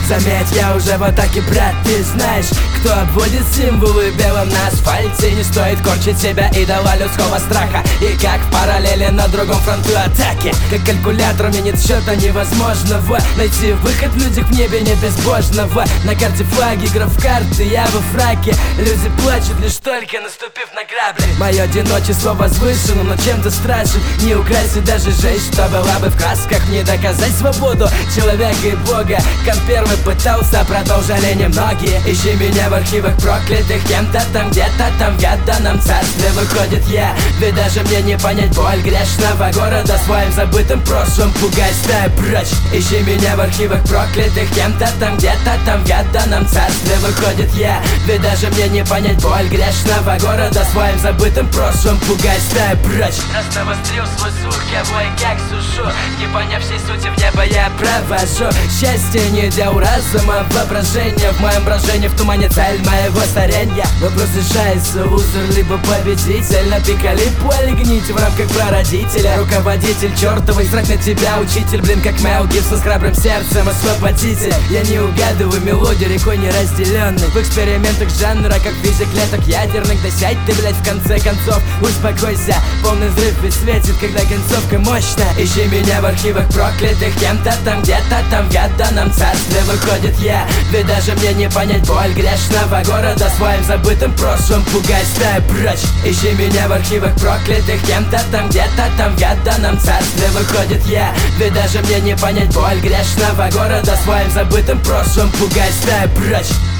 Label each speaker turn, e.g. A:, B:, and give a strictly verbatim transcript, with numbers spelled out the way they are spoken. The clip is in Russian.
A: Заметь, я уже в атаке, брат, ты знаешь, кто обводит символы белым на асфальте. Не стоит корчить себя идола людского страха. И как в параллели на другом фронту атаки. Как калькулятор, мне нет счета невозможного найти выход в людях в небе не безбожного. На карте флаги, игра в карты, я во фраке. Люди плачут лишь только наступив на грабли. Мое одиночество возвышено, но чем-то страшен. Не украсить даже жизнь, что была бы в красках. Не доказать свободу человека и Бога. Кан первый пытался, продолжали немногие. Ищи меня в архивах проклятых кем-то там, где-то там, в яданом царстве выходит я. Ведь даже мне не понять боль грешного города. Своим забытым прошлым пугай, стай прочь. Ищи меня в архивах проклятых кем-то там, где-то там, в яданом царстве выходит я. Ведь даже мне не понять боль грешного города. Своим забытым прошлым пугай, стай прочь. Раз навострил свой слух, я бой как сушу. Не поняв всей сути, в небо я провожу. Счастье не дел разума, воображение. В моем брожении в тумане цель моего старения. Вопрос решается, лузер либо победитель. На пикалипу олигните в рамках прародителя. Руководитель чертовый, зрак на тебя, учитель. Блин, как Мэл Гибсон с храбрым сердцем, освободитель. Я не угадываю мелодию, рекой неразделенной. В экспериментах жанра, как физик клеток ядерных. Да сядь ты, блять, в конце концов, успокойся. Полный взрыв ведь светит, когда концовка мощная. Ищи меня в архивах проклятых кем-то там, где-то там, в яданом царстве выходит я. Ведь даже мне не понять боль грешного города. Своим забытым прошлым пугай, стай прочь. Ищи меня в архивах проклятых кем-то там, где-то там, в яданом царстве выходит я. Ведь даже мне не понять боль грешного города. Своим забытым прошлым пугай, стай прочь.